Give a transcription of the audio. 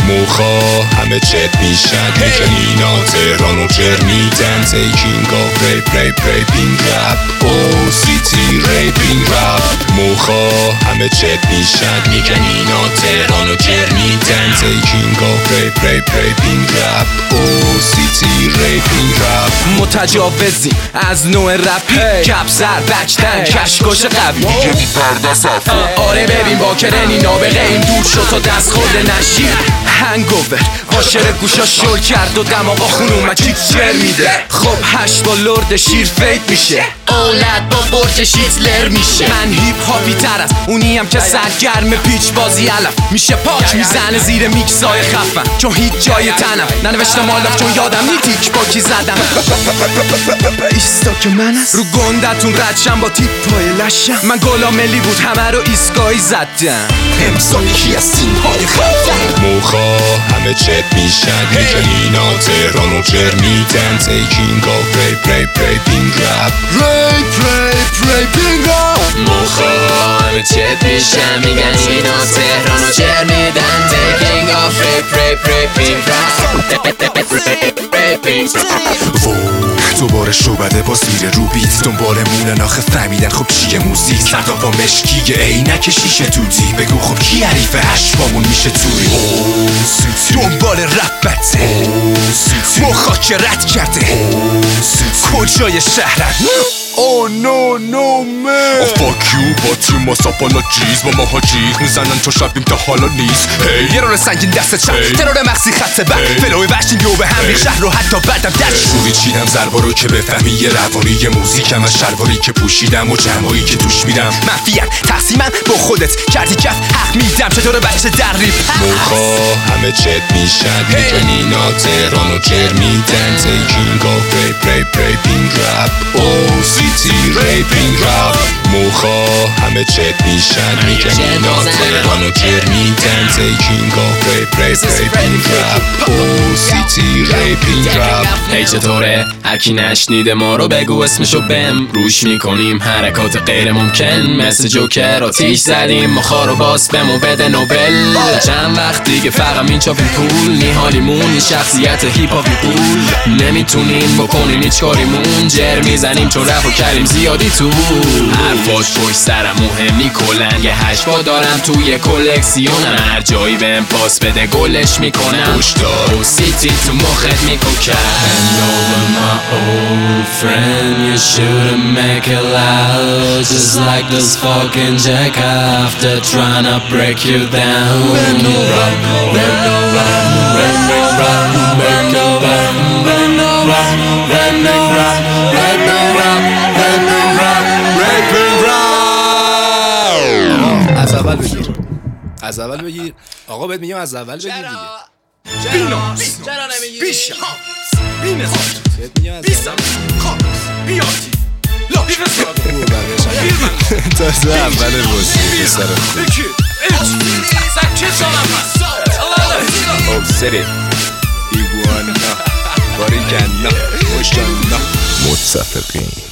موخا همه چت میشن میگن اینا تهران و جر میدن تیکینگ آف ریپینگ رپ او سیتی ریپینگ رپ موخا همه چت میشن میگن اینا تهران و جر میدن تیکینگ آف ریپینگ رپ او سیتی ریپینگ رپ متجاوزیم از نوع رپی کپ سر بکتن کشکش قوی میگه بی پرده صفی آره ببین با کرنی نابغه این دور شد تا دست خورده نشید هنگوور عاشق گوشا شل کرد و دماغا خون اومد چیک چر میده خب 8 با لرد شیر فیت میشه اولاد با برج هیتلر میشه من هیپ هاپی تر از اونیم که سرگرم پیچ بازی علف میشه پاک میزنه زیر میکسای خفن چون هیچ جای تنم ننوشتم مالف چون یادم نی تیک با کی زدم ایستا که من است رو گندتون ردشم با تیپای لشم من گلا ملی بود همه رو ایسکایی زدم امسال یکی از تیم‌های خفن موخا همه چت میشن میگن اینا تهران و جر میدن تیکینگ آف ریپینگ رپ ریپینگ رپ موخا همه چت میشن میگن اینا تهران و جر میدن تیکینگ آف ریپینگ دوباره شعبده باز میره رو بیت دنبال مونن آخه فهمیدن خب چیه موزیک سردا با مشکیه عینک شیشه توتی بگو خب کی حریف هشبامون میشه توری دنبال رپته موخا که رد کرده کجای شهرن Oh no no man fuck you با تیم ما ساپالا جیز با ماها جیغ میزنن چون شبیم تا حالا نیست یه رول سنگین دست چپ ترور مغزی خط بر فلوی وشتیم بیو به هم شهر رو حتی بعدم در شوری چیدم ضربا رو که بفهمی یه روانی یه موزیکم از شلواری که پوشیدم و جمعایی که توش میرم منفیم تقسیمم با خودت کردی کف حق میدم چطور بچه در ریپ موخا همه چت میشن میگن اینا تهران و جر میدن تیکینگ آف ریپینگ رپ او سیتی ریپینگ رپ موخا همه چت میشن میگن اینا تهران و جر میدن تیکینگ آف ریپینگ رپ او سیتی ریپینگ رپ هی چطوره؟ هرکی نشنیده ما رو بگو اسمشو بهم روش میکنیم حرکات غیر ممکن مثل جوکر آتیش زدیم مخا رو باز بمو بده نوبل چند وقت دیگه فقط این چاپیم پول نیحالیمون این شخصیت هیپ هاپی پول نمیتونیم بکنیم هیچ کاریمون جر میزنیم چون رپ و کریم زیادی تو حرفاش پشت سرم مهمی کلن یه هشبا دارم توی کلکسیونم هر جایی بهم پاس بده گلش میکنم پشتا و سیتی تو مخت میکوکم And over my old friend you shouldn't make it loud Just like this fucking jack after trying to break you down از اول بگیر آقا بهت میگم از اول بگیر دیگه بیناس چرا نمیگی؟ بیشم بیناس بهت میگم از بیسم خاکس بیاتی لا بیفستاد تازه اول بازی پسر خوب بکی ایچ سکه سالم obsere iguana باریکنا مشالله متفقین